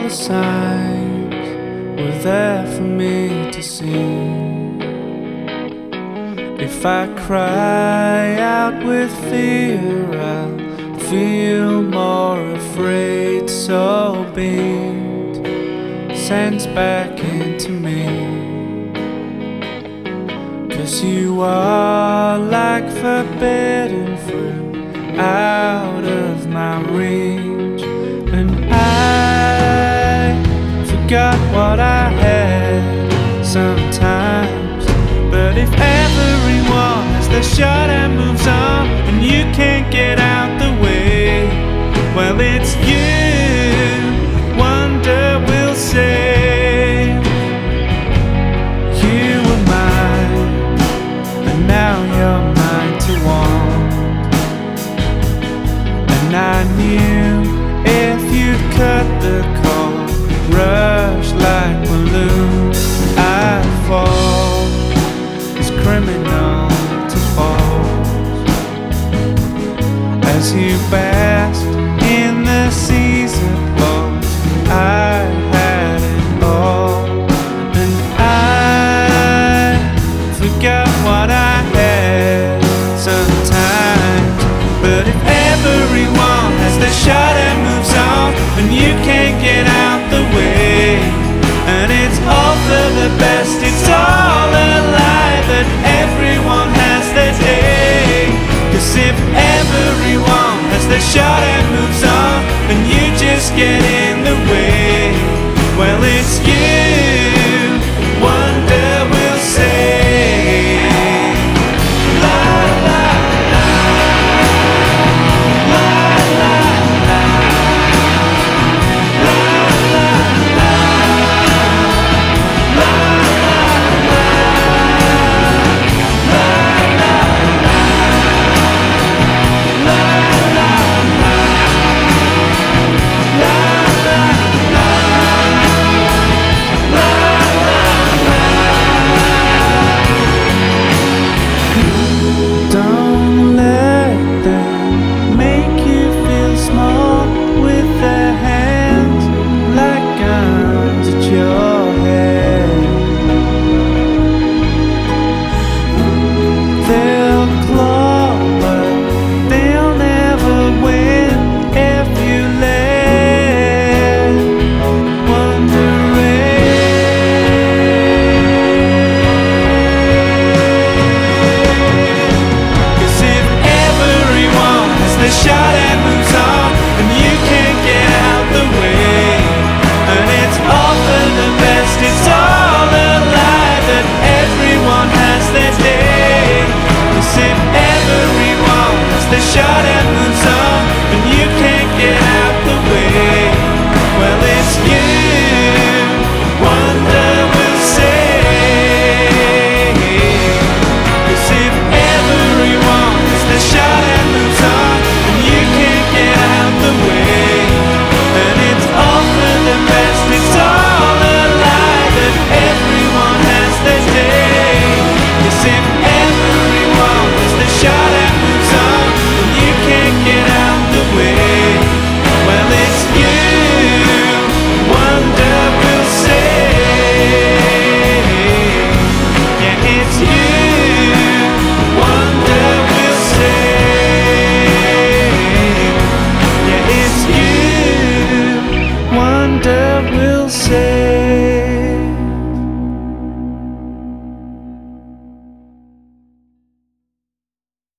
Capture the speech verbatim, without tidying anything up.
the signs were there for me to see. If I cry out with fear, I'll feel more afraid. So be it sends back into me, 'cause you are like forbidden fruit out of my reach. And I forgot what I had sometimes, but if everyone has their shot and moves on and you can't get out the way, well, it's